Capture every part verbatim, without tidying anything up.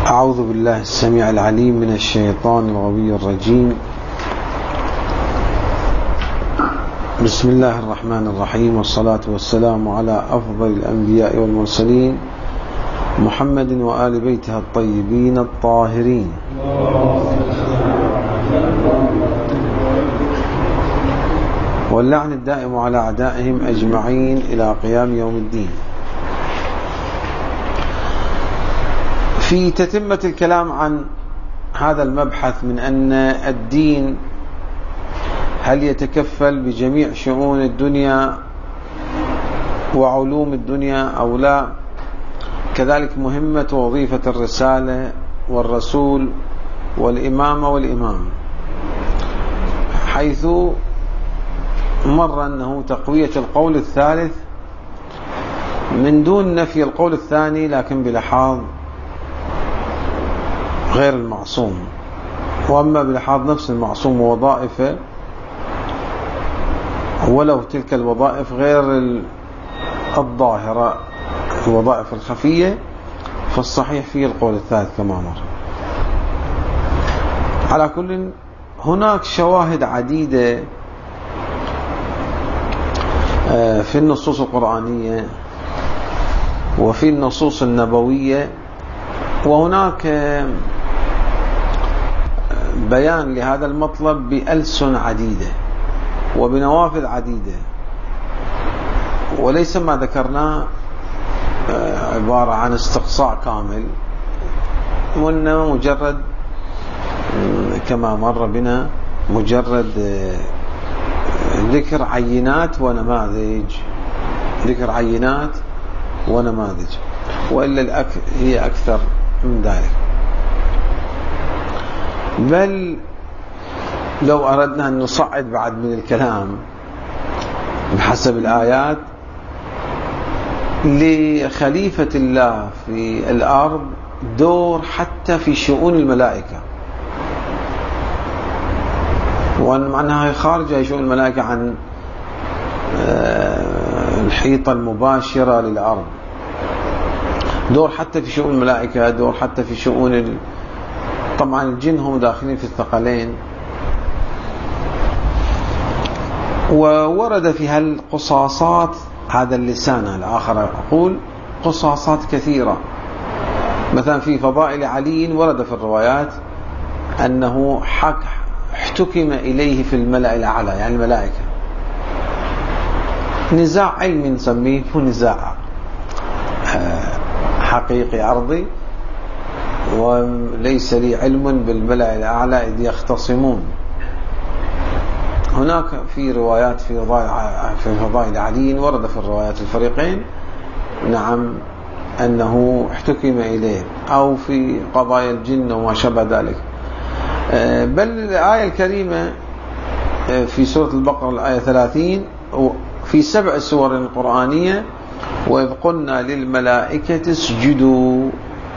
أعوذ بالله السميع العليم من الشيطان الغوي الرجيم. بسم الله الرحمن الرحيم، والصلاة والسلام على أفضل الأنبياء والمرسلين محمد وآل بيته الطيبين الطاهرين. واللعن الدائم على أعدائهم أجمعين إلى قيام يوم الدين. في تتمة الكلام عن هذا المبحث من أن الدين هل يتكفل بجميع شؤون الدنيا وعلوم الدنيا أو لا، كذلك مهمة وظيفة الرسالة والرسول والإمامة والإمام، حيث مر أنه تقوية القول الثالث من دون نفي القول الثاني، لكن بلحاظ غير المعصوم، وأما بلحاظ نفس المعصوم ووظائفه ولو تلك الوظائف غير الظاهرة، الوظائف الخفية، فالصحيح فيه القول الثالث كما مر. على كل، هناك شواهد عديدة في النصوص القرآنية وفي النصوص النبوية، وهناك بيان لهذا المطلب بألسن عديدة وبنوافذ عديدة، وليس ما ذكرناه عبارة عن استقصاء كامل، وإنما مجرد كما مر بنا مجرد ذكر عينات ونماذج، ذكر عينات ونماذج، وإلا الأك... هي أكثر من ذلك. بل لو أردنا أن نصعد بعد من الكلام بحسب الآيات لخليفة الله في الأرض دور حتى في شؤون الملائكة، وأن معناها خارجة شؤون الملائكة عن الحيطة المباشرة للأرض، دور حتى في شؤون الملائكة، دور حتى في شؤون ال... طبعا الجن هم داخلين في الثقلين. وورد في هالقصاصات، هذا اللسان الآخر أقول قصاصات كثيرة. مثلا في فضائل علي ورد في الروايات أنه حك احتكم إليه في الملأ الأعلى، يعني الملائكة، نزاع علمي نسميه، هو نزاع حقيقي أرضي، وليس لي علم بالملأ الأعلى إذ يختصمون. هناك في روايات في في فضائل علي ورد في الروايات الفريقين نعم أنه احتكم إليه، أو في قضايا الجن وما شابه ذلك. بل الآية الكريمة في سورة البقرة الآية ثلاثين في سبع سور قرآنية: وإذ قلنا للملائكة اسجدوا،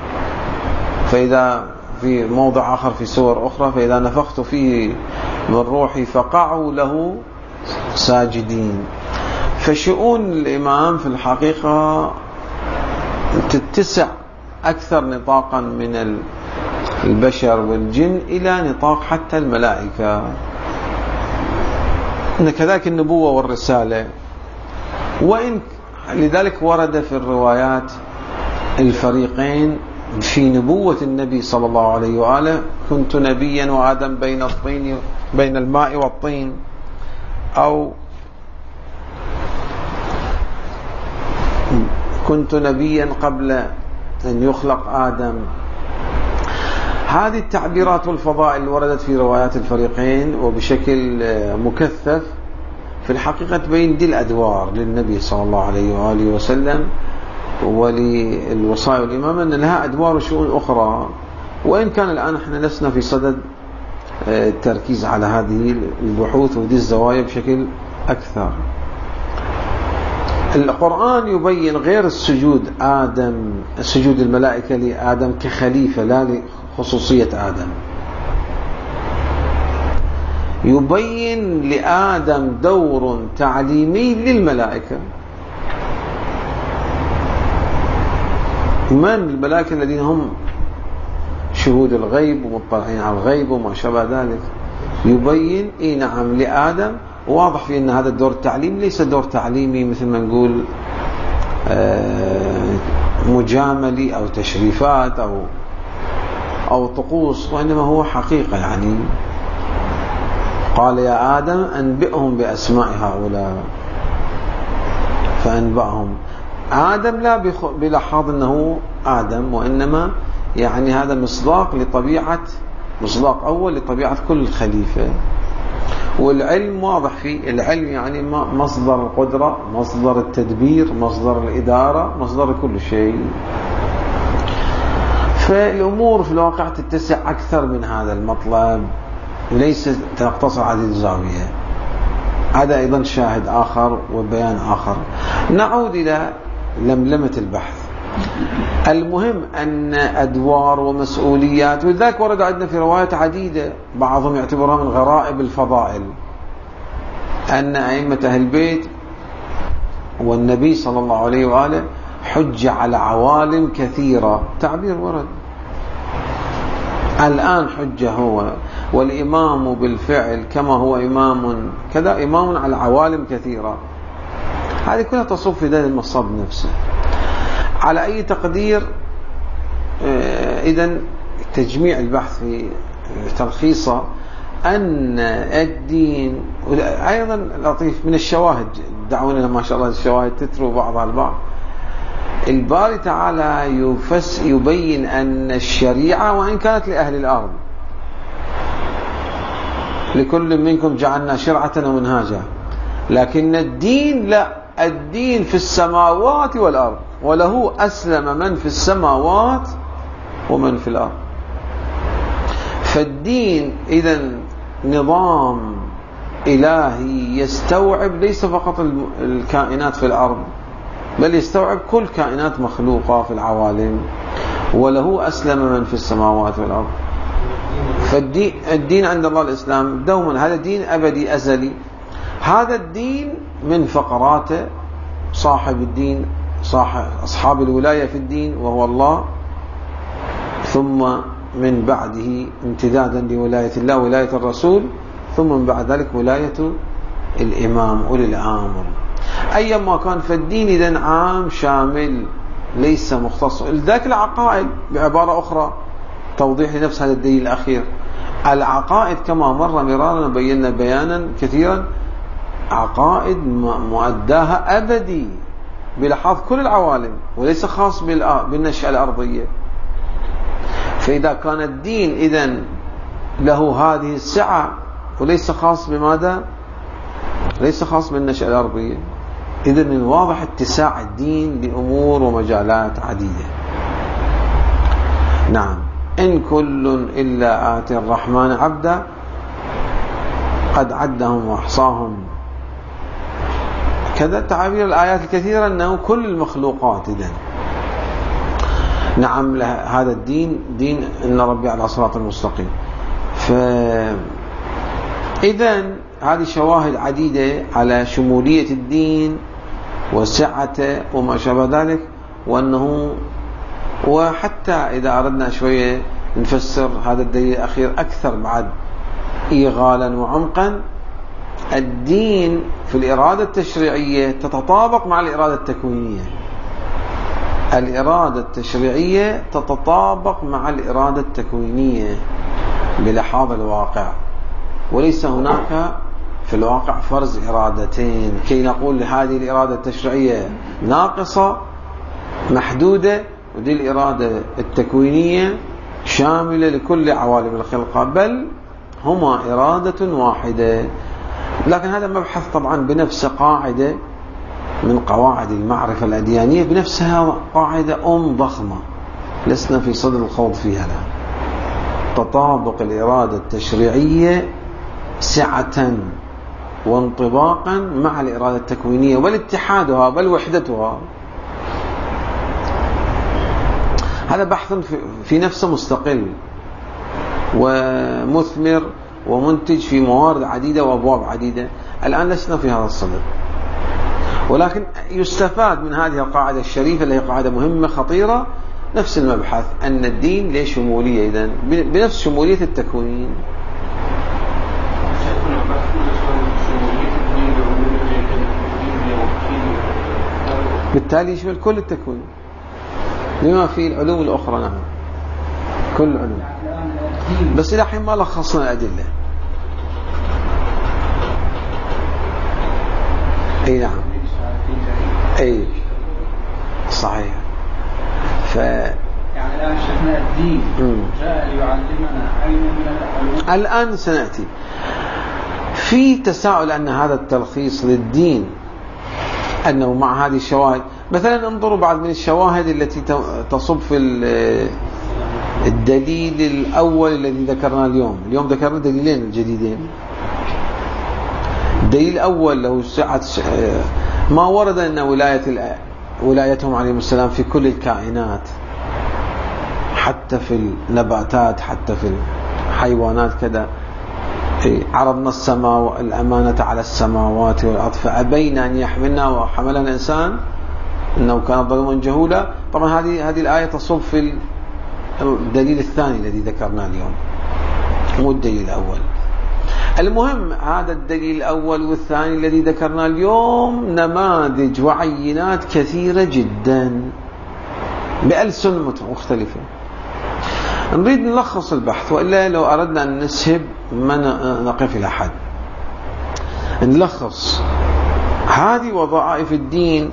فإذا في موضع آخر في سور أخرى: فإذا نفخت فيه من روحي فقعوا له ساجدين. فشؤون الإمام في الحقيقة تتسع أكثر نطاقا من البشر والجن إلى نطاق حتى الملائكة. كذلك النبوة والرسالة، وإن لذلك ورد في الروايات الفريقين في نبوة النبي صلى الله عليه وآله: كنت نبيا وآدم بين الطين بين الماء والطين، أو كنت نبيا قبل أن يخلق آدم. هذه التعبيرات والفضائل وردت في روايات الفريقين وبشكل مكثف، في الحقيقة تبين دي الأدوار للنبي صلى الله عليه وآله وسلم وللوصايا والإمامة، أن لها أدوار وشؤون أخرى، وإن كان الآن احنا لسنا في صدد التركيز على هذه البحوث ودي الزوايا بشكل أكثر. القرآن يبين غير السجود آدم، السجود الملائكة لآدم كخليفة لا لخصوصية آدم، يبين لآدم دور تعليمي للملائكة. من الملائكة الذين هم شهود الغيب ومطلعين على الغيب وما شابه ذلك، يبين اي نعم لآدم. واضح في ان هذا الدور التعليمي ليس دور تعليمي مثل ما نقول مجاملي او تشريفات او او طقوس، وانما هو حقيقة. يعني قال يا آدم أنبئهم بأسماء هؤلاء فأنبأهم. آدم لا بلحاظ أنه آدم، وإنما يعني هذا مصداق لطبيعة، مصداق أول لطبيعة كل خليفة. والعلم واضح فيه، العلم يعني مصدر القدرة، مصدر التدبير، مصدر الإدارة، مصدر كل شيء. فالأمور في الواقع تتسع أكثر من هذا المطلب، وليس تقتصر على الزاوية. هذا أيضا شاهد آخر وبيان آخر. نعود إلى لملمة البحث. المهم أن أدوار ومسؤوليات، ولذلك ورد عندنا في روايات عديدة بعضهم يعتبرها من غرائب الفضائل، أن أئمة أهل البيت والنبي صلى الله عليه وآله حج على عوالم كثيرة، تعبير ورد. الآن حجة هو، والإمام بالفعل كما هو إمام كذا إمام على عوالم كثيرة. هذه كلها تصب في ذلك المصاب نفسه. على أي تقدير، إذن تجميع البحث في تلخيصه أن الدين أيضا لطيف من الشواهد، دعونا ما شاء الله الشواهد تترو بعضها البعض. الباري تعالى يفس يبين أن الشريعة وإن كانت لأهل الأرض، لكل منكم جعلنا شرعة ومنهاجا، لكن الدين لا، الدين في السماوات والأرض، وله أسلم من في السماوات ومن في الأرض. فالدين إذن نظام إلهي يستوعب ليس فقط الكائنات في الأرض، بل يستوعب كل كائنات مخلوقة في العوالم، وله أسلم من في السماوات والأرض. فالدين الدين عند الله الإسلام دوما، هذا دين أبدي أزلي. هذا الدين من فقراته صاحب الدين، صاحب أصحاب الولاية في الدين وهو الله، ثم من بعده امتدادا لولاية الله ولاية الرسول، ثم من بعد ذلك ولاية الإمام أولي الأمر. أيما كان فالدين إذن عام شامل ليس مختص. لذلك العقائد بعبارة أخرى توضيح لنفس هذا الدليل الأخير، العقائد كما مر مرارا بينا بيانا كثيرا، عقائد مؤداها أبدي بلحاظ كل العوالم، وليس خاص بالنشأة الأرضية. فإذا كان الدين إذن له هذه السعة وليس خاص بماذا؟ ليس خاص بالنشأة الأرضية، إذن من واضح اتساع الدين لأمور ومجالات عديدة. نعم، إن كل إلا آتي الرحمن عبدا قد عدهم وأحصاهم. كذا تعابير الآيات الكثيرة أنه كل المخلوقات. إذن نعم، هذا الدين دين إن ربي على صراط المستقيم. فإذن هذه شواهد عديدة على شمولية الدين وسعته وما شابه ذلك، وأنه وحتى إذا أردنا شوية نفسر هذا الدليل الأخير أكثر بعد إيغالا وعمقا، الدين في الإرادة التشريعية تتطابق مع الإرادة التكوينية. الإرادة التشريعية تتطابق مع الإرادة التكوينية بلحاظ الواقع، وليس هناك في الواقع فرز إرادتين كي نقول هذه الإرادة التشريعية ناقصة محدودة ودي الإرادة التكوينية شاملة لكل عوالم الخلقة، بل هما إرادة واحدة. لكن هذا مبحث طبعا بنفس قاعدة من قواعد المعرفة الأديانية، بنفسها قاعدة أم ضخمة لسنا في صدد الخوض فيها الآن. تطابق الإرادة التشريعية سعة وانطباقا مع الإرادة التكوينية، بل اتحادها بل وحدتها. هذا بحث في نفسه مستقل ومثمر ومنتج في موارد عديدة وأبواب عديدة. الآن لسنا في هذا الصدد، ولكن يستفاد من هذه القاعدة الشريفة اللي هي قاعدة مهمة خطيرة، نفس المبحث، أن الدين له شمولية إذن بنفس شمولية التكوين. بالتالي يشمل كل التكوين بما فيه العلوم الأخرى. نعم كل العلوم، بس إلى حين ما لخصنا الأدلة. أي نعم أي صحيح. ف يعني الآن شفنا الدين جاء ليعلمنا عين من العلوم. الآن سنأتي في تساؤل أن هذا التلخيص للدين أنه مع هذه الشواهد. مثلا انظروا بعض من الشواهد التي تصب في الدليل الأول الذي ذكرناه اليوم. اليوم ذكرنا دليلين الجديدين. الدليل الأول له سعة ما ورد أن ولاية ولايتهم عليهم السلام في كل الكائنات، حتى في النباتات حتى في الحيوانات كذا. عرضنا السماء الأمانة على السماوات والأرض فأبين أن يحملنا وحملها الإنسان إنه كان ظلوما جهولا. طبعا هذه هذه الآية تصب في الدليل الثاني الذي ذكرناه اليوم، مو الدليل الأول. المهم هذا الدليل الأول والثاني الذي ذكرناه اليوم نماذج وعينات كثيرة جدا بألسن مختلفة. نريد نلخص البحث، وإلا لو أردنا أن نسهب ما نقف إلى حد. نلخص هذه وظائف الدين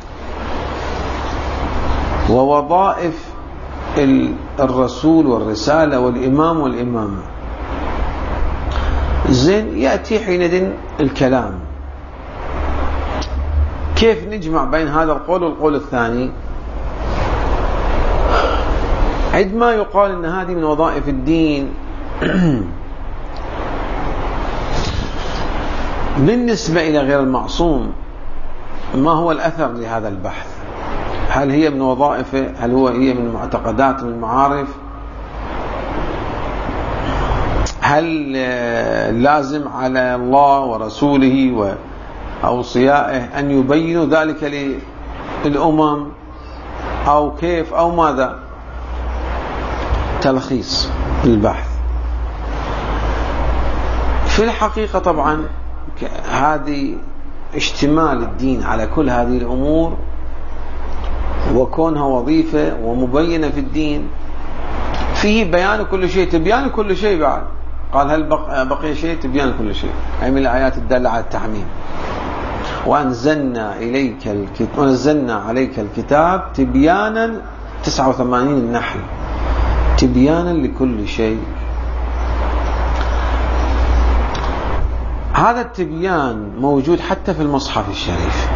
ووظائف الرسول والرسالة والإمام والإمامة. زين، يأتي حينئذ الكلام كيف نجمع بين هذا القول والقول الثاني. عندما يقال أن هذه من وظائف الدين بالنسبة إلى غير المعصوم ما هو الأثر لهذا البحث؟ هل هي من وظائفه؟ هل هو هي من معتقدات من المعارف؟ هل لازم على الله ورسوله وأوصيائه أن يبينوا ذلك للأمم أو كيف أو ماذا؟ تلخيص البحث. في الحقيقة طبعا هذه اشتمال الدين على كل هذه الأمور وكونها وظيفة ومبينة في الدين فيه بيان كل شيء تبيان كل شيء. بعد قال هل بقي شيء؟ تبيان كل شيء. أي من الآيات الدالة على التعميم. وأنزلنا إليك الكتاب ونزلنا عليك الكتاب تبيانا تسعة وثمانين النحل تبيانا لكل شيء. هذا التبيان موجود حتى في المصحف الشريف.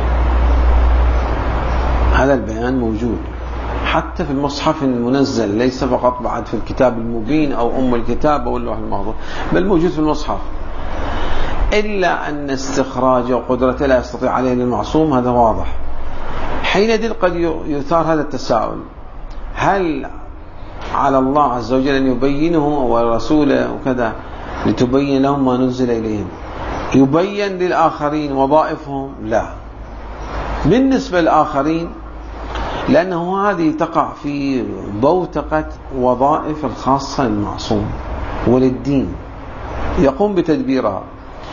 هذا البيان موجود حتى في المصحف المنزل، ليس فقط بعد في الكتاب المبين أو أم الكتاب أو اللوح المحفوظ، بل موجود في المصحف. إلا أن استخراجه وقدرته لا يستطيع عليه المعصوم، هذا واضح. حينئذ قد يثار هذا التساؤل: هل على الله عز وجل أن يبينه ورسوله وكذا لتبين لهم ما نزل إليهم؟ يبين للآخرين وظائفهم؟ لا. بالنسبة للآخرين لأنه هذه تقع في بوتقة وظائف الخاصة للمعصوم وللدين يقوم بتدبيرها.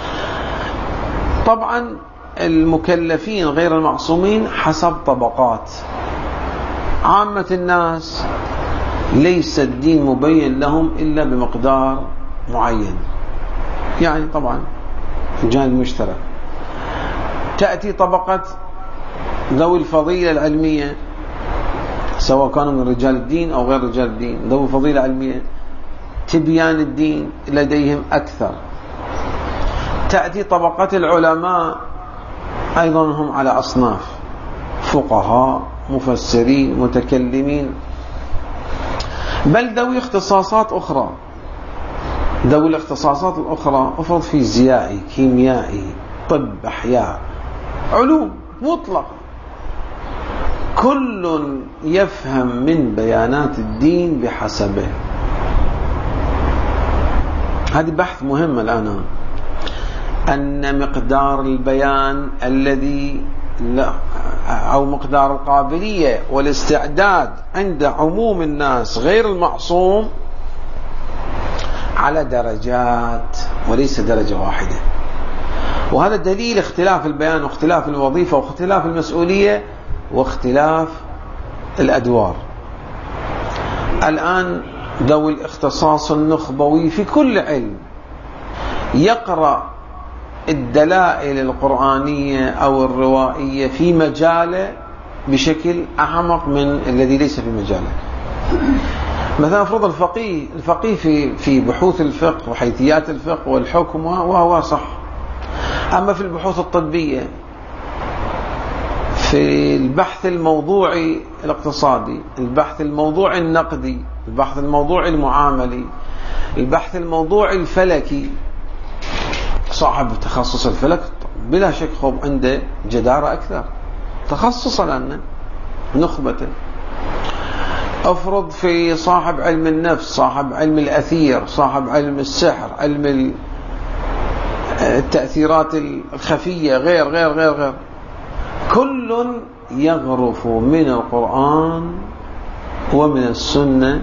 طبعا المكلفين غير المعصومين حسب طبقات. عامة الناس ليس الدين مبين لهم إلا بمقدار معين، يعني طبعا جانب مشترك. تأتي طبقة ذوي الفضيلة العلمية، سواء كانوا من رجال الدين أو غير رجال الدين، ذوي فضيلة علمية تبيان الدين لديهم أكثر. تأتي طبقة العلماء، أيضا هم على أصناف: فقهاء، مفسرين، متكلمين، بل ذوي اختصاصات أخرى. ذوي الاختصاصات الأخرى أفرض فيزيائي، كيميائي، طب، أحياء، علوم مطلق، كل يفهم من بيانات الدين بحسبه. هذا بحث مهم الآن، أن مقدار البيان الذي لا أو مقدار القابلية والاستعداد عند عموم الناس غير المعصوم على درجات وليس درجة واحدة. وهذا دليل اختلاف البيان واختلاف الوظيفة واختلاف المسؤولية واختلاف الأدوار. الآن ذوي الاختصاص النخبوي في كل علم يقرأ الدلائل القرآنية أو الروائية في مجاله بشكل أعمق من الذي ليس في مجاله. مثلا فرض الفقيه الفقيه في في بحوث الفقه وحيثيات الفقه والحكم وهو صح، أما في البحوث الطبية، في البحث الموضوعي الاقتصادي، البحث الموضوعي النقدي، البحث الموضوعي المعاملي، البحث الموضوعي الفلكي، صاحب تخصص الفلك بلا شك خب عنده جدارة أكثر تخصصا لأنه نخبته. أفرض في صاحب علم النفس، صاحب علم الأثير، صاحب علم السحر، علم التأثيرات الخفية، غير غير غير غير كل يغرف من القرآن ومن السنة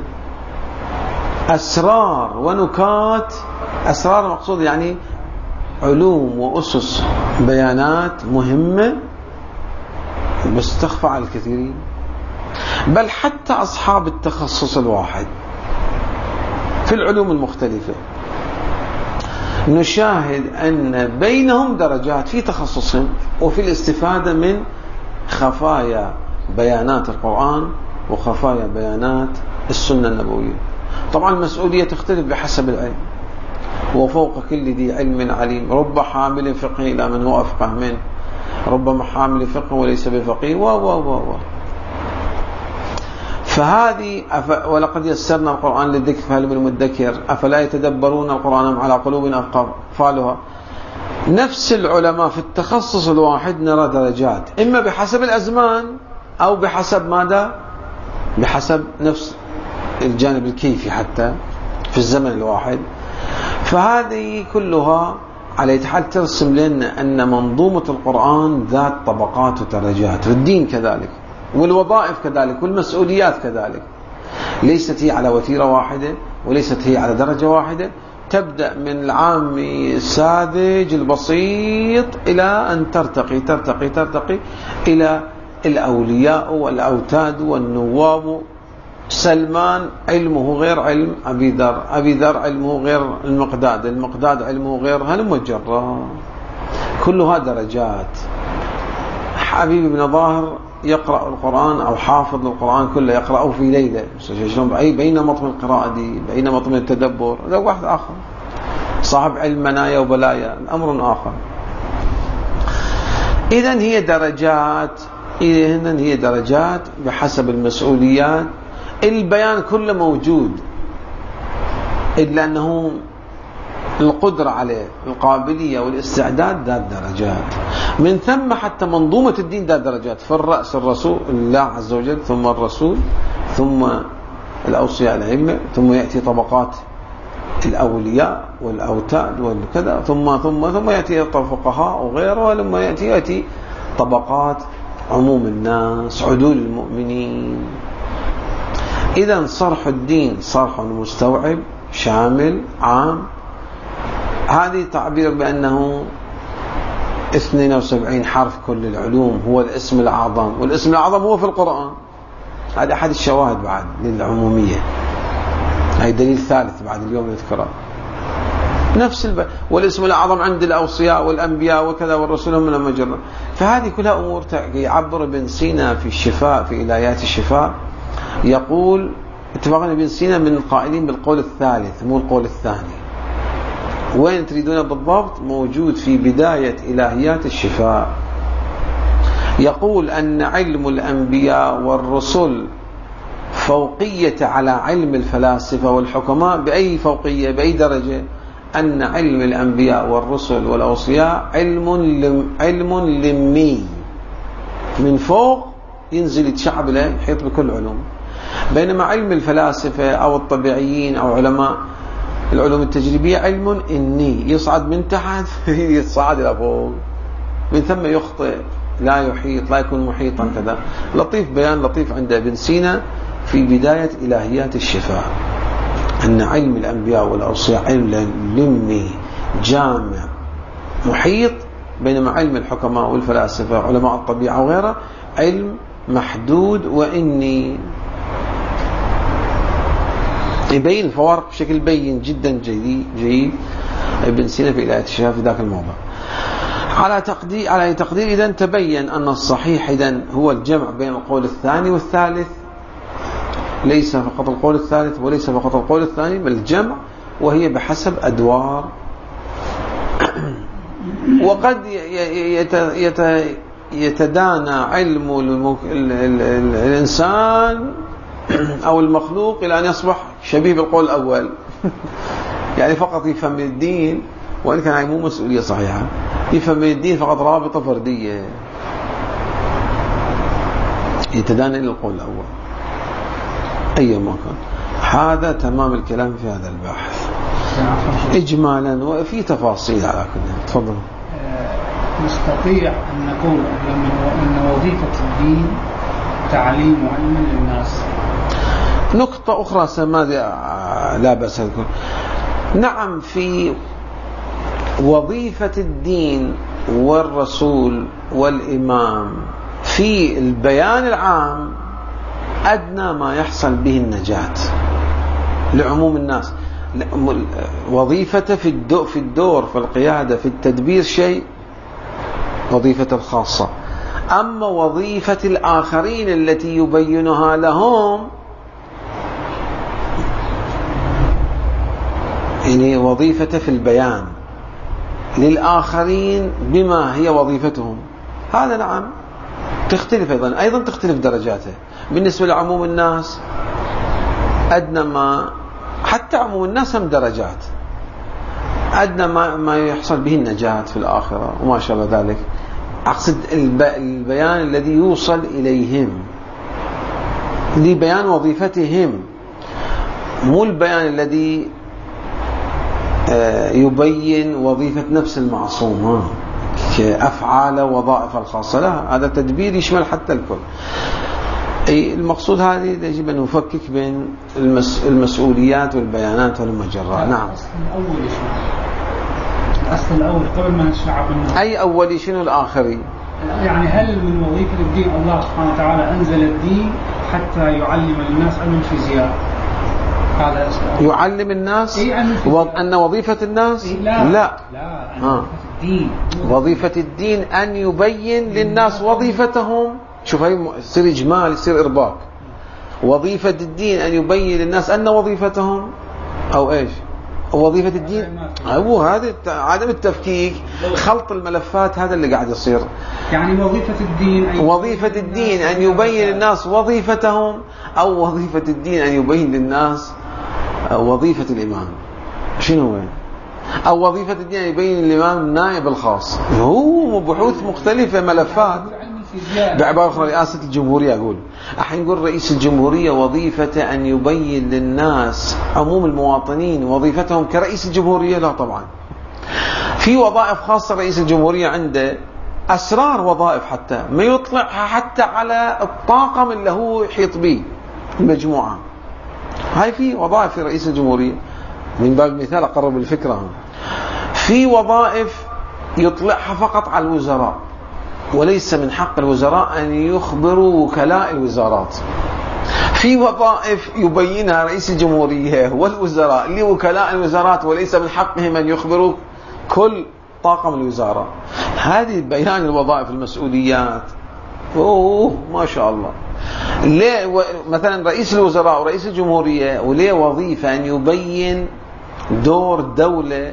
أسرار ونكات. أسرار مقصود يعني علوم وأسس بيانات مهمة بس تخفى على الكثيرين، بل حتى أصحاب التخصص الواحد في العلوم المختلفة نشاهد أن بينهم درجات في تخصصهم وفي الاستفادة من خفايا بيانات القرآن وخفايا بيانات السنة النبوية. طبعا المسؤولية تختلف بحسب العلم، وفوق كل ذي علم عليم، رب حامل فقه إلى من هو أفقه منه، ربما حامل فقه وليس بفقيه و و و و فهذه أف... ولقد يسرنا القرآن للذكر فهل من مدكر أفلا يتدبرون القرآن على قلوب أقفالها. نفس العلماء في التخصص الواحد نرى درجات، إما بحسب الأزمان أو بحسب ماذا؟ بحسب نفس الجانب الكيفي حتى في الزمن الواحد. فهذه كلها على حال ترسم لنا أن منظومة القرآن ذات طبقات ودرجات، والدين كذلك، والوظائف كذلك، والمسؤوليات كذلك، ليست هي على وتيرة واحدة وليست هي على درجة واحدة. تبدأ من العامي الساذج البسيط إلى أن ترتقي ترتقي ترتقي إلى الأولياء والأوتاد والنواب. سلمان علمه غير علم أبي ذر، أبي ذر علمه غير المقداد، المقداد علمه غير هلم جرا، كلها درجات. حبيب بن ظاهر يقرأ القرآن أو حافظ القرآن كله يقرأه في ليلة، أي بين مطمئن القراءة دي بين مطمئن التدبر، هذا واحد آخر. صاحب علم منايا وبلايا أمر آخر. إذن هي درجات، إذن هي درجات بحسب المسؤوليات. البيان كله موجود، إلا أنه القدرة عليه، القابلية والاستعداد ذات درجات. من ثم حتى منظومة الدين ذات درجات. في الرأس الرسول الله عز وجل، ثم الرسول، ثم الأوصياء الأئمة، ثم يأتي طبقات الأولياء والأوتاد والكذا، ثم ثم ثم يأتي الفقهاء وغيره، ولما يأتي يأتي طبقات عموم الناس، عدول المؤمنين. إذن صرح الدين صرح مستوعب شامل عام. هذه تعبير بأنه اثنين وسبعين حرف كل العلوم هو الاسم الأعظم، والاسم الأعظم هو في القرآن. هذا أحد الشواهد بعد للعمومية، هذا دليل ثالث بعد اليوم نذكره. نفس الب... والاسم الأعظم عند الأوصياء والأنبياء وكذا والرسول من المجرة. فهذه كلها أمور يعبر ابن سينا في الشفاء، في إلهيات الشفاء، يقول اتفاقا ابن سينا من القائلين بالقول الثالث مو القول الثاني. وين تريدون بالضبط؟ موجود في بداية إلهيات الشفاء. يقول أن علم الأنبياء والرسل فوقية على علم الفلاسفة والحكماء. بأي فوقية؟ بأي درجة؟ أن علم الأنبياء والرسل والأوصياء علم لم علم لمي، من فوق ينزل يتشعب له يحيط بكل علوم. بينما علم الفلاسفة أو الطبيعيين أو علماء العلوم التجريبية علم إني، يصعد من تحت يصعد إلى فوق، من ثم يخطئ لا يحيط، لا يكون محيطا كذا. لطيف، بيان لطيف عند ابن سينا في بداية إلهيات الشفاء، أن علم الأنبياء والأوصياء علم لمي جامع محيط، بينما علم الحكماء والفلاسفة علماء الطبيعة وغيره علم محدود. وإني يبين الفوارق بشكل بين جدا جيد جيد ابن سينا في إلهيات الشفاء في ذاك الموضوع. على تقدير على تقدير إذا تبين أن الصحيح إذن هو الجمع بين القول الثاني والثالث، ليس فقط القول الثالث وليس فقط القول الثاني، بل الجمع، وهي بحسب أدوار. وقد يتدانى علم الإنسان أو المخلوق إلى أن يصبح شبيه بالقول الأول يعني فقط يفهم الدين، وإن كان هاي مو مسؤولية صحيحة، يفهم الدين فقط رابطة فردية، يتدانى إلى القول الأول أي ما كان. هذا تمام الكلام في هذا البحث إجمالا، وفي تفاصيل على كل. تفضل. نستطيع أن نقول أن وظيفة الدين تعليم وعلم للناس. نقطة أخرى سماذا لا بأس أذكر. نعم، في وظيفة الدين والرسول والإمام في البيان العام أدنى ما يحصل به النجاة لعموم الناس. وظيفته في الدور في الدور في القيادة في التدبير شيء، وظيفة الخاصة. أما وظيفة الآخرين التي يبينها لهم، يعني وظيفته في البيان للآخرين بما هي وظيفتهم، هذا نعم تختلف أيضا أيضا تختلف درجاته. بالنسبة لعموم الناس أدنى ما، حتى عموم الناس هم درجات، أدنى ما, ما يحصل به النجاة في الآخرة وما شابه ذلك. أقصد البيان الذي يوصل إليهم لبيان وظيفتهم، مو البيان الذي يبين وظيفة نفس المعصوم كأفعال وظائف الخاصة، لا، هذا تدبير يشمل حتى الكل. أي المقصود هذه يجب أن نفكك بين المس... المسؤوليات والبيانات والمجرات. نعم. الأصل الأول الأصل الأول قبل ما نشرع بالناس. أي أول شنو الآخري؟ يعني هل من وظيفة الدين الله سبحانه وتعالى أنزل الدين حتى يعلم الناس علم الفيزياء؟ هذا أصل. يعلم الناس و... أن وظيفة الناس إيه لا لا, لا. آه. وظيفة الدين وظيفة الدين أن يبين للناس وظيفتهم. شوف هاي يصير إجمال، يصير إرباك. وظيفة الدين أن يبين للناس أن وظيفتهم أو إيش وظيفة الدين، هو هذا عدم التفكيك، خلط الملفات، هذا اللي قاعد يصير. يعني وظيفة الدين أن وظيفة الدين أن يبين للناس وظيفتهم، أو وظيفة الدين أن يبين للناس وظيفة الإمام شنو هو، أو وظيفة الدين أن يبين الإمام النائب الخاص. هو بحوث مختلفة، ملفات. بعبارة أخرى رئاسة الجمهورية أقول الحين نقول رئيس الجمهورية وظيفة أن يبين للناس عموم المواطنين وظيفتهم كرئيس الجمهورية؟ لا طبعا، في وظائف خاصة رئيس الجمهورية عنده، أسرار وظائف حتى ما يطلعها حتى على الطاقم اللي هو يحيط به المجموعة. هاي في وظائف في رئيس الجمهورية، من باب المثال أقرب الفكرة. في وظائف يطلعها فقط على الوزراء، وليس من حق الوزراء أن يخبروا وكلاء الوزارات. في وظائف يبينها رئيس الجمهورية والوزراء لوكلاء الوزارات، وليس من حقهم أن يخبروا كل طاقم الوزارة. هذه بيان الوظائف المسؤوليات. أوه ما شاء الله. ليه و... مثلا رئيس الوزراء ورئيس الجمهورية وليه وظيفة أن يبين دور الدولة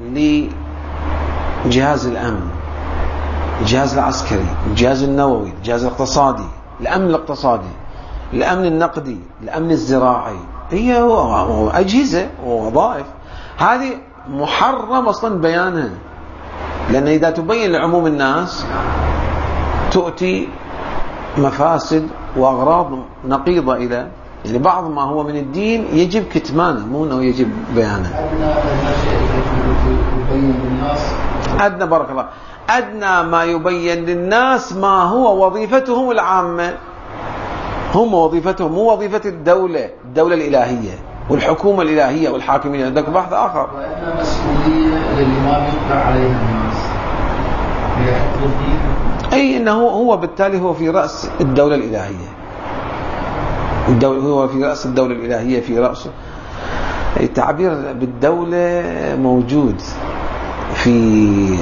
لجهاز الأمن، الجهاز العسكري، الجهاز النووي، الجهاز الاقتصادي، الأمن الاقتصادي، الأمن النقدي، الأمن الزراعي. هي أجهزة ووظائف، هذه محرم أصلا بيانها، لأن إذا تبين لعموم الناس تؤتي مفاسد وأغراض نقيضة إلى، يعني بعض ما هو من الدين يجب كتمانه، مو أنه يجب بيانه. أدنى بارك الله، أدنى ما يبين للناس ما هو وظيفتهم العامة. هم وظيفتهم مو وظيفة الدولة، الدولة الإلهية والحكومة الإلهية والحاكمية. عندك بحث آخر. وأن مسؤولية للإمام يطلع عليها الناس ليحفظ الدين. أي أنه هو بالتالي هو في رأس الدولة الإلهية، الدولة هو في رأس الدولة الإلهية في رأسه. التعبير بالدولة موجود في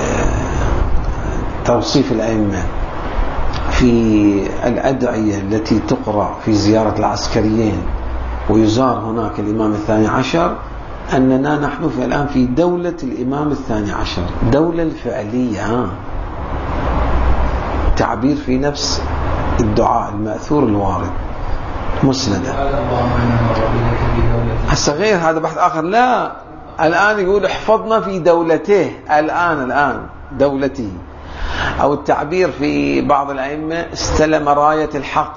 توصيف الأئمة في الأدعية التي تقرأ في زيارة العسكريين ويزار هناك الإمام الثاني عشر، أننا نحن في الآن في دولة الإمام الثاني عشر، دولة الفعلية. تعبير في نفس الدعاء المأثور الوارد مسندة. هسه غير هذا بحث آخر. لا، الآن يقول احفظنا في دولته، الآن الآن دولته. أو التعبير في بعض الأئمة استلم راية الحق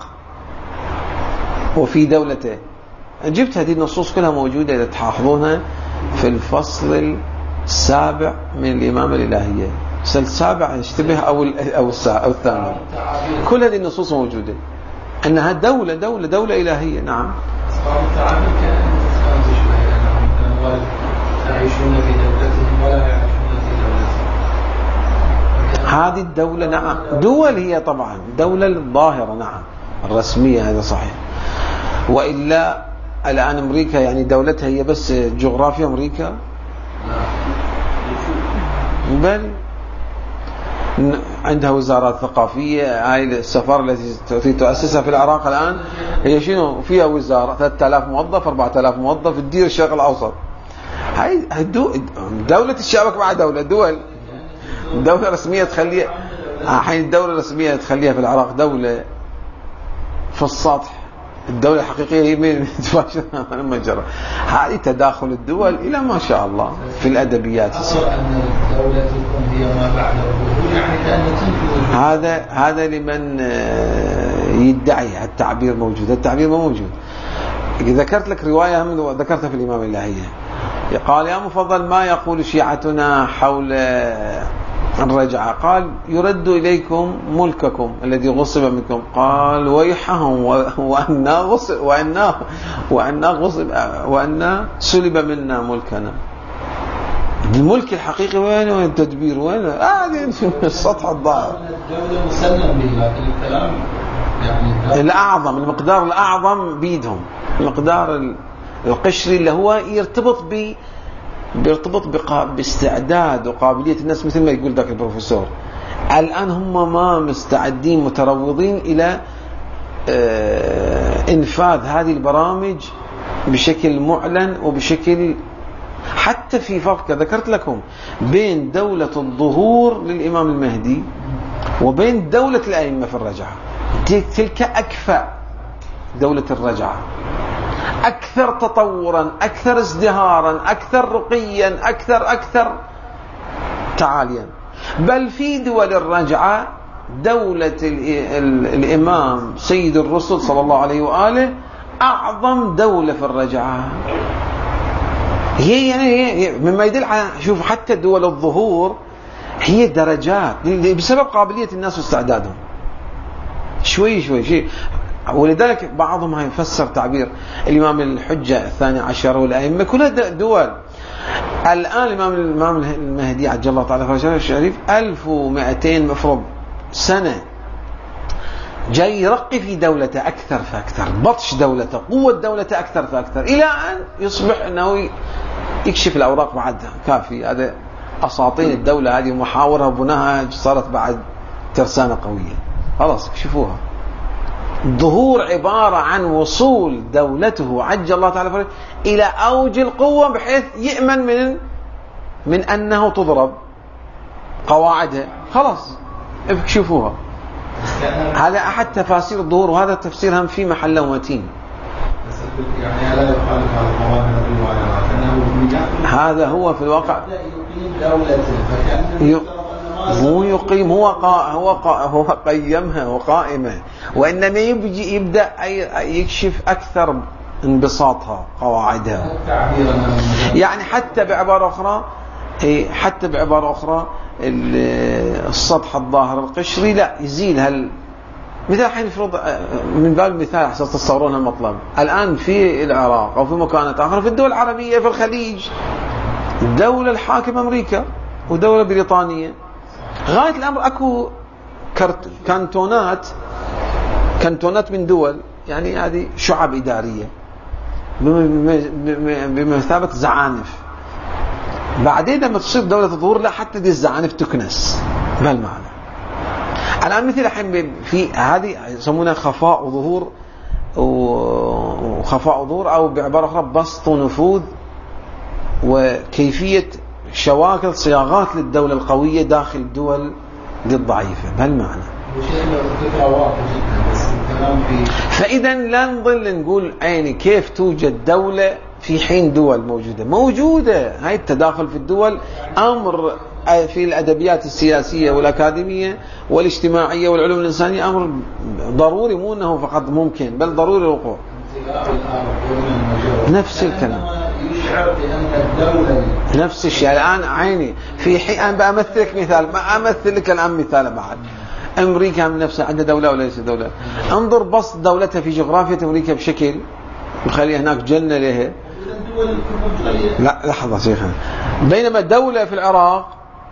وفي دولته. جبت هذه النصوص كلها موجودة إذا تحافظونها في الفصل السابع من الإمامة الإلهية. الفصل السابع يشتبه أو أو أو الثامن. كل هذه النصوص موجودة أنها دولة دولة دولة إلهية. نعم. التعبير كان يعيشون في دولتهم ولا يعيشون في دولتهم. هذه الدولة نعم دول، هي طبعا دولة الظاهرة نعم الرسمية، هذا صحيح. وإلا الآن أمريكا يعني دولتها هي بس جغرافيا أمريكا؟ بل عندها وزارات ثقافية. هاي السفارة التي تؤسسها في العراق الآن هي شنو؟ فيها وزارة ثلاثة آلاف موظف أربعة آلاف موظف تدير الشرق الأوسط. هاي دولة الشبكة مع دولة دول دولة رسمية تخليها. الحين الدولة الرسمية تخليها في العراق دولة في السطح. الدولة الحقيقية هي من المجرى. هذه تداخل الدول إلى ما شاء الله في الأدبيات. أن الدولة تكون هي ما بعد يعني كأن هذا هذا لمن يدعي التعبير موجود. التعبير ما موجود. ذكرت لك رواية هم ذكرتها في الإمام الإلهية. قال يا مفضل ما يقول شيعتنا حول الرجعة؟ قال يرد إليكم ملككم الذي غصب منكم. قال ويحهم وأنا غصب وأنا وأنا غصب وأنا سلب منا ملكنا. الملك الحقيقي وين؟ وين التدبير؟ وين؟ هذه آه السطح الظاهر. الدولة مسلم به، لكن الكلام يعني الأعظم، المقدار الأعظم بيدهم، المقدار القشري اللي هو يرتبط ب بيرتبط باستعداد وقابلية الناس. مثل ما يقول ذاك البروفيسور الآن هم ما مستعدين متروضين إلى إنفاذ هذه البرامج بشكل معلن وبشكل. حتى في فرق ذكرت لكم بين دولة الظهور للإمام المهدي وبين دولة الأئمة في الرجعة. تلك أكفأ دولة الرجعة، أكثر تطورا، أكثر ازدهارا، أكثر رقيا، أكثر أكثر تعاليا. بل في دول الرجعة دولة الإمام سيد الرسل صلى الله عليه وآله أعظم دولة في الرجعة. هي يعني هي مما يدل على شوف حتى دول الظهور هي درجات بسبب قابلية الناس واستعدادهم شوي شوي شيء. ولذلك بعضهم هيفسر تعبير الإمام الحجة الثاني عشر والأئمة كلها دول. الآن الإمام الإمام المهدي عجل الله تعالى فرجه الشريف ألف ومئتين مفروض سنة جاي يرقي في دولته أكثر فأكثر، بطش دولته، قوة دولته أكثر فأكثر، إلى أن يصبح أنه يكشف الأوراق بعد كافي. هذا أساطين الدولة هذه ومحاورها وبناها صارت بعد ترسانة قوية خلاص اكشفوها. الظهور عبارة عن وصول دولته عجل الله تعالى فرجه إلى أوج القوة بحيث يأمن من من أنه تضرب قواعدها خلاص اكشفوها. هذا أحد تفاسير الظهور، وهذا التفسير هم في محل ومتين. يعني لا يخالف هذا هو في الواقع ي... مو يقيم، هو قا... هو قا... هو قيمها وقائمة، وإنما يبجي يبدأ يكشف أكثر انبساطها قواعدها. يعني حتى بعبارة أخرى حتى بعبارة أخرى السطح الظاهر القشري لا يزيل هال مثل الحين يفرض من باب المثال حتى تتصورون المطلب. الآن في العراق أو في مكانات آخر في الدول العربية في الخليج الدولة الحاكمة أمريكا ودولة بريطانية، غاية الأمر أكو كانتونات كانتونات من دول يعني هذه شعب إدارية بمثابة زعانف. بعدين لما تصير دولة الظهور لا حتى دي الزعانف تكنس بهالمعنى. الآن مثل الحين في هذه يسمونها خفاء وظهور وخفاء وظهور أو بعبارة أخرى بسط ونفوذ وكيفية شواكل صياغات للدولة القوية داخل الدول الضعيفة بهالمعنى. فإذا لا نظل نقول عيني كيف توجد دولة في حين دول موجودة موجودة. هاي التداخل في الدول أمر في الأدبيات السياسية والأكاديمية والاجتماعية والعلوم الإنسانية أمر ضروري، مو أنه فقط ممكن بل ضروري الوقوع. نفس الكلام نفس الشيء. الآن عيني في حين أنا بأمثلك مثال ما أمثلك الآن مثال بعد أمريكا من نفسها عندها دولة وليس دولة. انظر بسط دولتها في جغرافية أمريكا بشكل وخلي هناك جنة لها. لا لحظة شيخنا، بينما دولة في العراق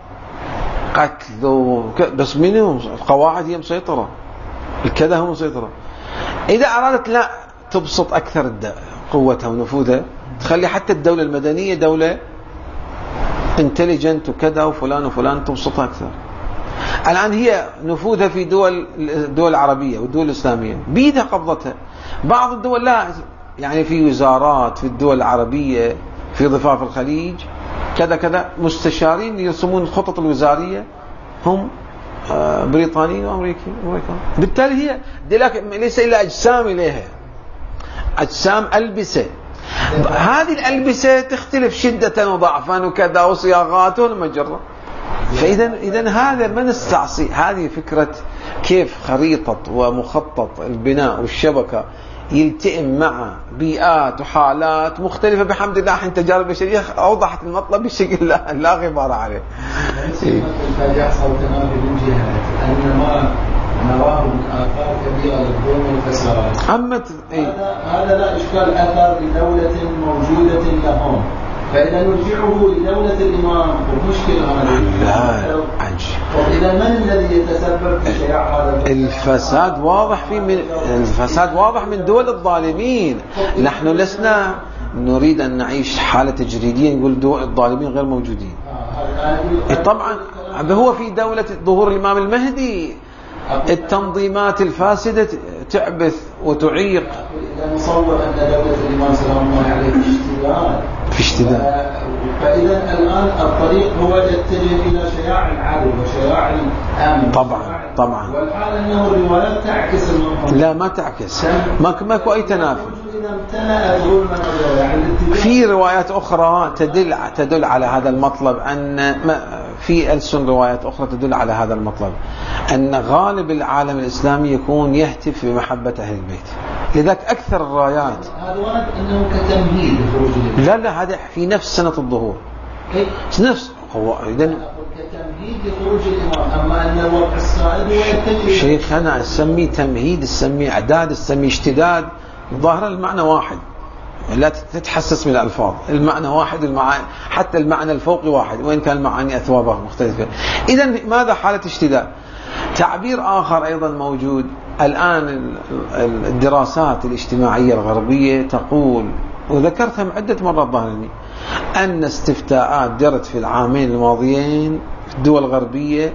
قتل بس منهم القواعد هي مسيطرة، الكذا هو مسيطرة. إذا أرادت لا تبسط أكثر قوتها ونفوذها تخلي حتى الدولة المدنية دولة انتليجنت وكذا وفلان وفلان تبسطها أكثر. الآن هي نفوذها في دول الدول العربية والدول الإسلامية بيدها قبضتها. بعض الدول لا، يعني في وزارات في الدول العربية في ضفاف الخليج كذا كذا مستشارين يرسمون الخطط الوزارية هم بريطانيين وأمريكيين. بالتالي هي ليس إلا أجسام إليها، أجسام ألبسة. هذه الألبسة تختلف شدة وضعفا وكذا وصياغات ومجرة. فإذا إذا هذا ما نستعصي. هذه فكرة كيف خريطة ومخطط البناء والشبكة يلتئم مع بيئات وحالات مختلفة. بحمد الله حين تجارب بشرية أوضحت المطلب بشكل لا, لا غبار عليه. يحصل تنافي من جهات أن ما نراه من آثار كبيرة للظلم والفساد. أما هذا هذا لا إشكال أثر لدولة موجودة لهم، فإذا نرجعه لدولة الإمام ومشكلة هذه. لا عجيب. وإذا من الذي يتسبب في شياع هذا الفساد؟ واضح في من الفساد واضح من دول الظالمين. نحن لسنا نريد أن نعيش حالة تجريدية نقول دول الظالمين غير موجودين. طبعا هو في دولة ظهور الإمام المهدي التنظيمات الفاسدة تعبث وتعيق. إذا نصور أن دولة الإمام سلام الله عليه في اشتداد في اشتداد فإذا الآن الطريق هو يتجه إلى شياع العدل وشياع الأمن. طبعا طبعا. والحال أنه الروايات تعكس المنظر. لا ما تعكس، ما ماكو أي تنافي. يعني في روايات أخرى تدل تدل على هذا المطلب، أن في ألسن روايات أخرى تدل على هذا المطلب، أن غالب العالم الإسلامي يكون يهتف بمحبة أهل البيت. لذلك أكثر الرايات هذا ورد أنه كتمهيد لخروج الإمام. لا لا هذا في نفس سنة الظهور. نفس هو إذن كتمهيد لخروج الإمام. أما أن الوضع السائد هو يتجه. شيخ أنا أسمي تمهيد، أسمي إعداد، أسمي اشتداد. ظاهر المعنى واحد، لا تتحسس من الألفاظ. المعنى واحد، المعنى حتى المعنى الفوقي واحد وإن كان المعاني أثوابها مختلفة. إذن ماذا حالة اشتداد؟ تعبير آخر أيضا موجود الآن، الدراسات الاجتماعية الغربية تقول، وذكرتها عدة مرات ظاهرني، أن استفتاءات جرت في العامين الماضيين في الدول الغربية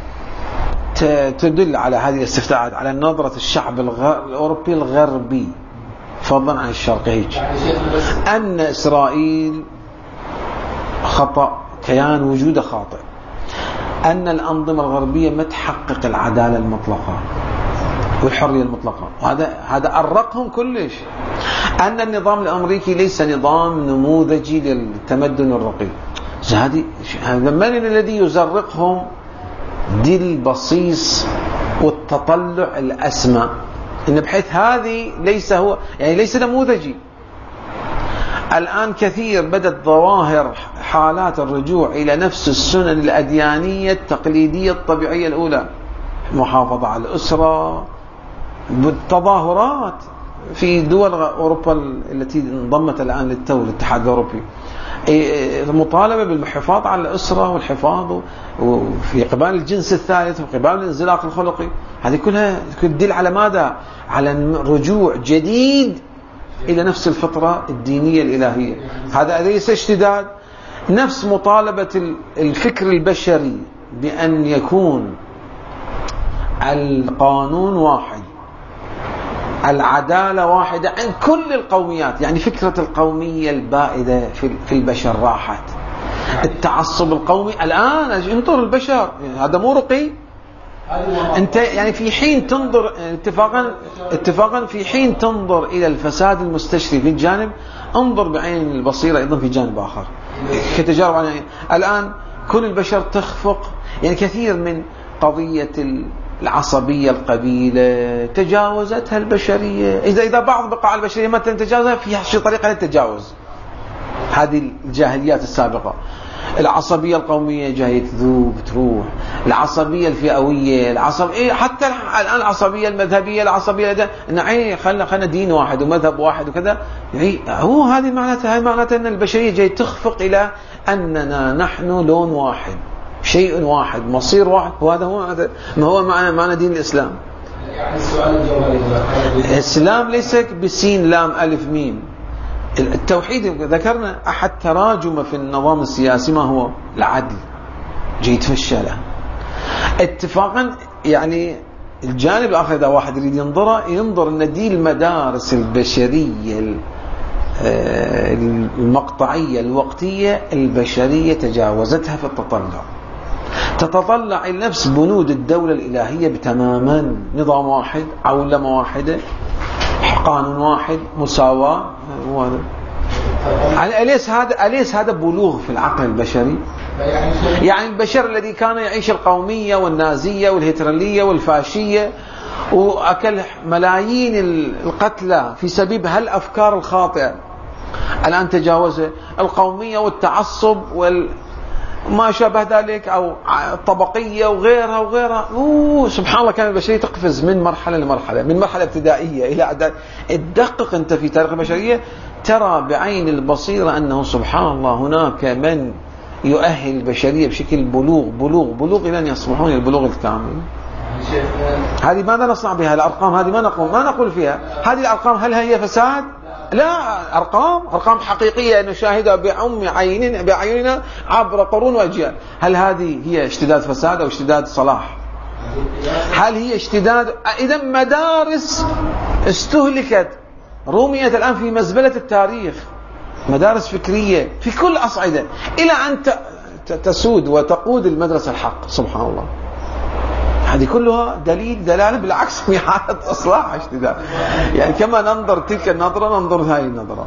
تدل على هذه الاستفتاءات على نظرة الشعب الأوروبي الغربي فضلا عن الشرق هيك أن إسرائيل خطأ، كيان وجوده خاطئ، أن الأنظمة الغربية ما تحقق العدالة المطلقة والحرية المطلقة. وهذا هذا أرقهم كلش. أن النظام الأمريكي ليس نظام نموذجي للتمدن الرقي. هذا من الذي يزرقهم؟ دي البصيص والتطلع الأسمى، إن بحيث هذه ليس هو يعني ليس نموذجي. الآن كثير بدت ظواهر حالات الرجوع إلى نفس السنن الأديانية التقليدية الطبيعية الأولى، محافظة على الأسرة، بالتظاهرات في دول أوروبا التي انضمت الآن للتو الاتحاد الأوروبي، المطالبة بالحفاظ على الأسرة والحفاظ في قبال الجنس الثالث وقبال الانزلاق الخلقي. هذه كلها تدل على ماذا؟ على رجوع جديد إلى نفس الفطرة الدينية الإلهية. هذا ليس اشتداد، نفس مطالبة الفكر البشري بأن يكون القانون واحد، العدالة واحدة عند كل القوميات. يعني فكرة القومية البائدة في البشر راحت، التعصب القومي الآن انظر البشر، هذا مو رقي. انت يعني في حين تنظر اتفاقا اتفاقا في حين تنظر الى الفساد المستشري في الجانب، انظر بعين البصيرة ايضا في جانب اخر كتجارب. يعني الان كل البشر تخفق، يعني كثير من قضية العصبية القبيلة تجاوزتها البشرية. إذا إذا بعض بقاع البشرية مثلا تجاوزها في شيء طريقة للتجاوز، هذه الجاهليات السابقة. العصبية القومية جاية تذوب تروح، العصبية الفئوية، العصب إيه، حتى الآن العصبية المذهبية، العصبية ده نعي خلنا خلنا دين واحد ومذهب واحد وكذا. يعني هو هذه معناتها هاي معناتها أن البشرية جاية تخفق إلى أننا نحن لون واحد، شيء واحد، مصير واحد. وهذا هو ما هو معنى معنى دين الإسلام. السؤال الجوهري الإسلام ليس بسين لام ألف ميم. التوحيد ذكرنا أحد تراجم في النظام السياسي ما هو العدل، جيت فشله اتفاقا. يعني الجانب الآخر إذا واحد يريد ينظره ينظر أن دي المدارس البشرية المقطعية الوقتية البشرية تجاوزتها في التطلع، تتطلع إلى نفس بنود الدولة الإلهية بتماما، نظام واحد، عولمة واحدة، قانون واحد، مساواة. يعني أليس هذا أليس هذا بلوغ في العقل البشري؟ يعني البشر الذي كان يعيش القومية والنازية والهترلية والفاشية وأكل ملايين القتلى في سبيل هالأفكار الخاطئة، الآن تجاوزه القومية والتعصب وما شابه ذلك، أو الطبقية وغيرها وغيرها. أوه سبحان الله، كان البشرية تقفز من مرحلة لمرحلة، من مرحلة ابتدائية إلى أعداد. تدقق أنت في تاريخ البشرية ترى بعين البصيرة أنه سبحان الله هناك من يؤهل البشرية بشكل بلوغ بلوغ بلوغ إلى أن يصبحون البلوغ الكامل. هذه ماذا نصنع بها؟ الأرقام هذه ما نقول ما نقول فيها. هذه الأرقام هل هي فساد؟ لا، أرقام أرقام حقيقية نشاهدها بعم عيننا بعيننا عبر قرون وأجيال. هل هذه هي اشتداد فساد أو اشتداد صلاح؟ هل هي اشتداد؟ إذا مدارس استهلكت رميت الآن في مزبلة التاريخ، مدارس فكرية في كل أصعدة، إلى أن تسود وتقود المدرسة الحق. سبحان الله، هذه كلها دليل دلالة بالعكس في حالة إصلاح اشتداد. يعني كما ننظر تلك النظرة ننظر هذه النظرة.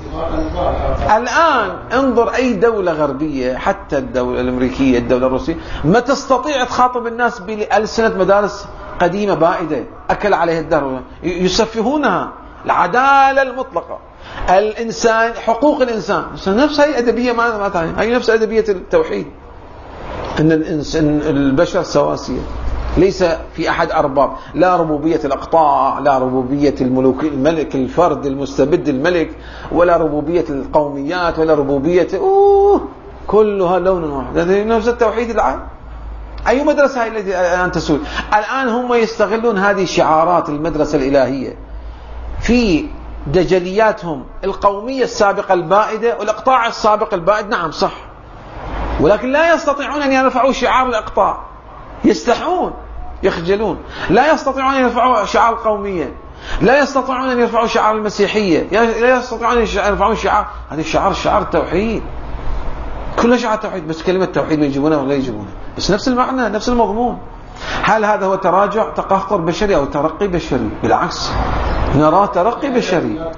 الآن انظر أي دولة غربية، حتى الدولة الأمريكية، الدولة الروسية، ما تستطيع تخاطب الناس بألسنة مدارس قديمة بائدة أكل عليها الدهر، يسفهونها. العدالة المطلقة، الإنسان، حقوق الإنسان، نفس هي أدبية ما ما تعني، هي نفس أدبية التوحيد، أن الإنسان البشر سواسية، ليس في أحد أرباب، لا ربوبية الأقطاع، لا ربوبية الملوك الملك الفرد المستبد الملك، ولا ربوبية القوميات، ولا ربوبية أوه كلها لون واحد. هذا نفس التوحيد العام. أي مدرسة هي التي الآن تسود؟ الآن هم يستغلون هذه شعارات المدرسة الإلهية في دجلياتهم. القومية السابقة البائدة والإقطاع السابق البائد، نعم صح، ولكن لا يستطيعون أن يرفعوا شعار الإقطاع، يستحون يخجلون. لا يستطيعون أن يرفعوا شعار القومية، لا يستطيعون أن يرفعوا شعار المسيحية، لا يستطيعون أن يرفعوا شعار هذا الشعار، شعار التوحيد، كل شعار التوحيد، بس كلمة توحيد يجيبونها ولا يجيبونها، بس نفس المعنى نفس المضمون. هل هذا هو تراجع تقهقر بشري أو ترقي بشري؟ بالعكس، نرى ترقي بشري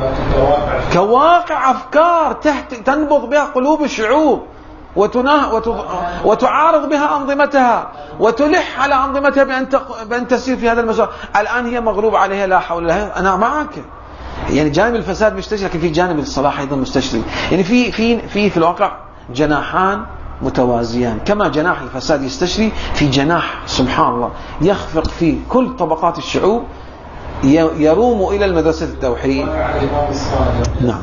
كواقع أفكار تحت تنبض بها قلوب الشعوب وتعارض بها أنظمتها وتلح على أنظمتها بأن بأن تسير في هذا المسار. الآن هي مغلوب عليها، لا حول لها. أنا معك، يعني جانب الفساد مستشري، لكن في جانب الصلاح أيضا مستشري. يعني في في في في الواقع جناحان متوازيان، كما جناح الفساد يستشري، في جناح سبحان الله يخفق في كل طبقات الشعوب يروم إلى المدرسة التوحيد. نعم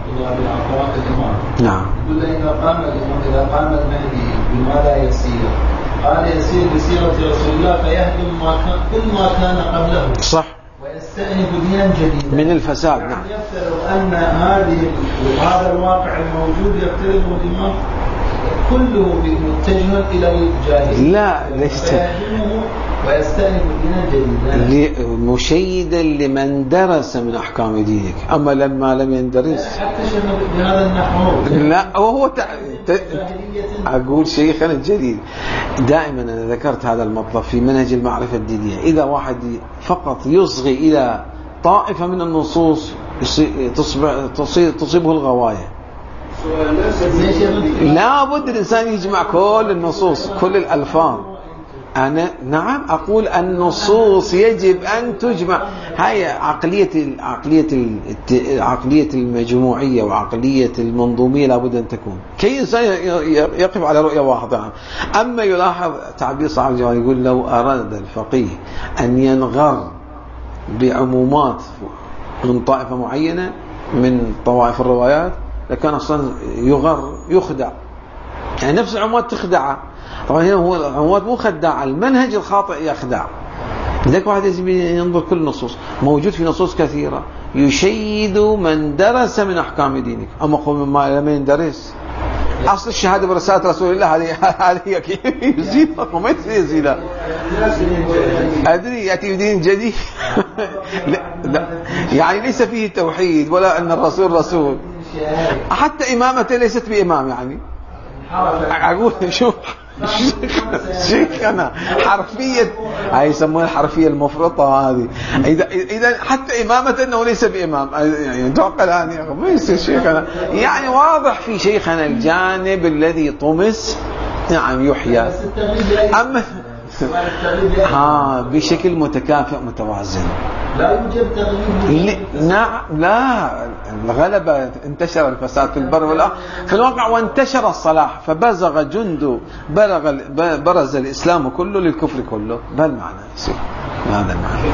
نعم. يقول إذا قام إذا قام المهدي بماذا يسير؟ قال يسير بسيرة رسول الله فيهدم ما كان كل ما كان قبله. صح. ويستأنف دينا جديدا من الفساد. نعم. يفترض أن هذه هذا الواقع الموجود يفترضه الإمام كله متجه إلى الجاهلية. لا ليس. ويستأنف دينا جديدا. مشيدا لمن درس من أحكام دينك، أما لما لم يندرس. حتى بهذا النحو. لا وهو ت... ت... أقول شيخنا الجليل دائما أنا ذكرت هذا المطلب في منهج المعرفة الدينية، إذا واحد فقط يصغي إلى طائفة من النصوص تصيب تصيبه الغواية. لا بد الإنسان يجمع كل النصوص كل الألفاظ. أنا نعم أقول النصوص يجب أن تجمع. هاي عقلية عقلية عقلية المجموعية وعقلية المنظومية لابد أن تكون. كي إنسان يقف على رؤية واحدة. أما يلاحظ تعبير صاحب الجواب يقول لو أراد الفقيه أن ينغر بعمومات من طائفة معينة من طوائف الروايات لكان أصلا يغر يخدع، يعني نفس العمومات تخدع. طبعا هنا هو العمومات مو خداع، المنهج الخاطئ يخدع. لذلك واحد يجب ينظر كل النصوص، موجود في نصوص كثيرة يشيد من درس من أحكام دينك. أما قول ما لم يندرس أصل الشهادة برسالة رسول الله هذه هذه يزيد وما يزيد. أدري يأتي بدين جديد لا لا يعني ليس فيه توحيد ولا أن الرسول رسول، حتى إمامته ليست بإمام. يعني أقول شوف شيخنا حرفية هاي يسمونها الحرفية المفرطة هذه. إذا إذا حتى إمامة أنه ليس بإمام يعني توقع يعني ما يصير شيخنا. يعني واضح في شيخنا الجانب الذي طمس نعم يحيى. أما ها بشكل متكافئ متوازن. لا يوجد تغيير. نعم لا الغلبة انتشر الفساد في البر والبحر في الواقع، وانتشر الصلاح فبزغ جند برغ برز الإسلام كله للكفر كله. بهالمعنى يصير هذا المعنى.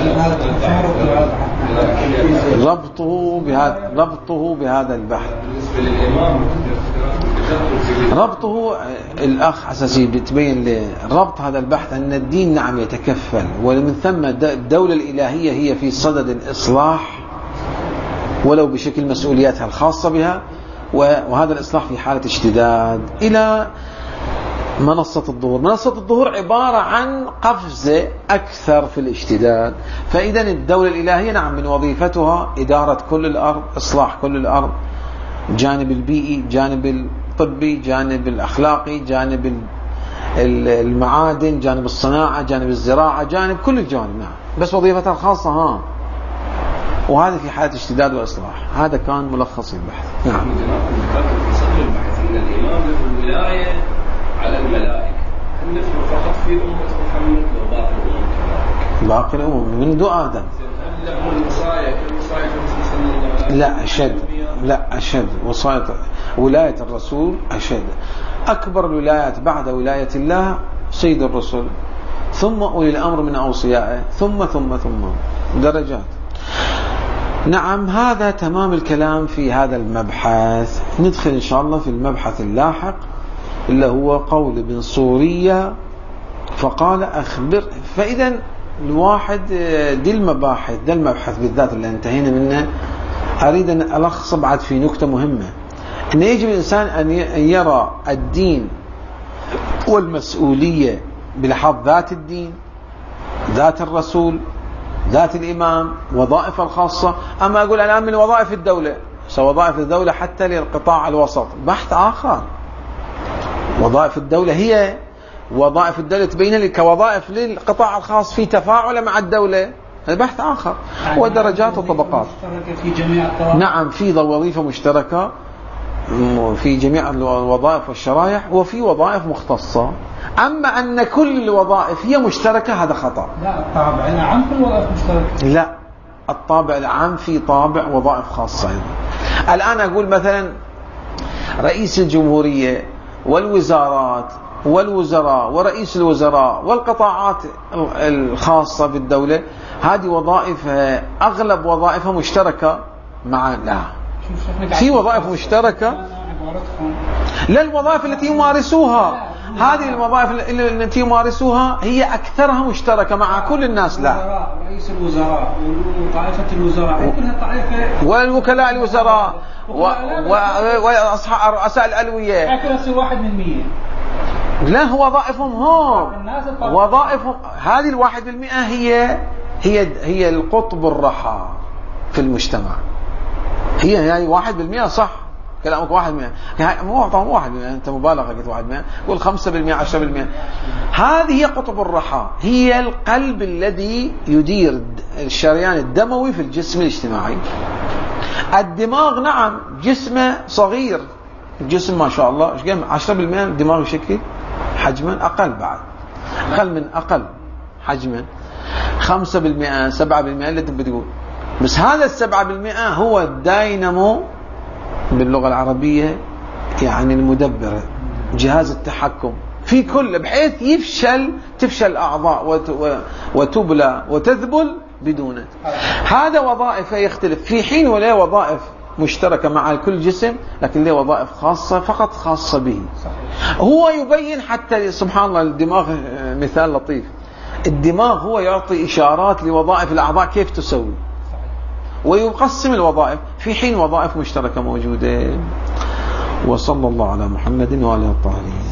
ربطه بهذا ربطه بهذا البحث ربطه الأخ حساسي بتبين ربط هذا البحث أن الدين نعم يتكفل، ومن ثم الدولة الإلهية هي في صدد الإصلاح ولو بشكل مسؤولياتها الخاصة بها، وهذا الإصلاح في حالة اشتداد إلى منصة الظهور. منصة الظهور عبارة عن قفزة أكثر في الاشتداد. فإذا الدولة الإلهية نعم من وظيفتها إدارة كل الأرض، إصلاح كل الأرض، جانب البيئي، جانب الطبي، جانب الأخلاقي، جانب المعادن، جانب الصناعة، جانب الزراعة، جانب كل الجوانب. نعم بس وظيفتها الخاصة ها، وهذا في حالة اشتداد وإصلاح. هذا كان ملخص البحث. نعم. في صدر البحث أن الإمام له ولاية على الملائكة، هل نحن فقط في أمة محمد وباقي الأمم كذلك؟ باقي الأمم منذ آدم. هل لهم الوصاية كالوصاية الرسول صلى الله عليه وسلم؟ لا أشد، لا أشد. وصاية ولاية الرسول أشد. أكبر الولايات بعد ولاية الله سيد الرسل، ثم أولي الأمر من أوصيائه، ثم ثم ثم درجات. نعم هذا تمام الكلام في هذا المبحث. ندخل إن شاء الله في المبحث اللاحق اللي هو قول ابن صورية فقال أخبر. فإذا الواحد دي المباحث ده المبحث بالذات اللي انتهينا منه أريد أن ألخص بعد في نكتة مهمة، أن يجب الإنسان أن يرى الدين والمسؤولية بلحاظ ذات الدين، ذات الرسول، ذات الإمام، وظائف الخاصة. أما أقول الآن من وظائف الدولة، وظائف الدولة حتى للقطاع الوسط بحث آخر. وظائف الدولة هي وظائف الدولة تبين لك كوظائف للقطاع الخاص في تفاعل مع الدولة، هذا بحث آخر. ودرجات وطبقات. في جميع الطوائف. نعم في وظيفة مشتركة في جميع الوظائف والشرائح، وفي وظائف مختصة. أما أن كل الوظائف هي مشتركة هذا خطأ. لا الطابع العام في الوظائف مشتركة. لا الطابع العام في طابع وظائف خاصة. الآن أقول مثلا رئيس الجمهورية والوزارات والوزراء ورئيس الوزراء والقطاعات الخاصة بالدولة، هذه وظائف أغلب وظائفها مشتركة مع لا في وظائف مشتركة. لا، الوظائف التي يمارسوها، هذه الوظائف التي يمارسوها هي أكثرها مشتركة مع كل الناس. لا، رئيس الوزراء وطائفة الوزراء كلها طائفة، والوكلاء الوزراء وأصحاب رؤساء الألوية يصير واحد من مية. لا، هو وظائفهم هم وظائفهم هذه الواحد بالمئة هي هي هي القطب الرحى في المجتمع. هي هي واحد بالمئة. صح كلامك، واحد بالمئة مو طبعا واحد بالمئة، أنت مبالغة قلت واحد بالمئة، قول خمسة بالمئة عشرة بالمئة. هذه هي قطب الرحى، هي القلب الذي يدير الشريان الدموي في الجسم الاجتماعي. الدماغ نعم جسمه صغير، الجسم ما شاء الله ايش قام عشرة بالمئة الدماغ يشكل حجما أقل، بعد أقل من أقل حجما خمسة بالمئة سبعة بالمئة اللي تبي تقول. بس هذا السبعة بالمئة هو الداينامو باللغة العربية، يعني المدبر، جهاز التحكم في كل، بحيث يفشل تفشل الأعضاء وتبلى وتذبل بدونه. هذا وظائفه يختلف، في حين ولا وظائف مشتركة مع كل جسم، لكن له وظائف خاصة فقط خاصة به. هو يبين حتى سبحان الله الدماغ مثال لطيف، الدماغ هو يعطي إشارات لوظائف الأعضاء كيف تسوي، ويقسم الوظائف، في حين وظائف مشتركة موجودة. وصلى الله على محمد وآله الطاهرين.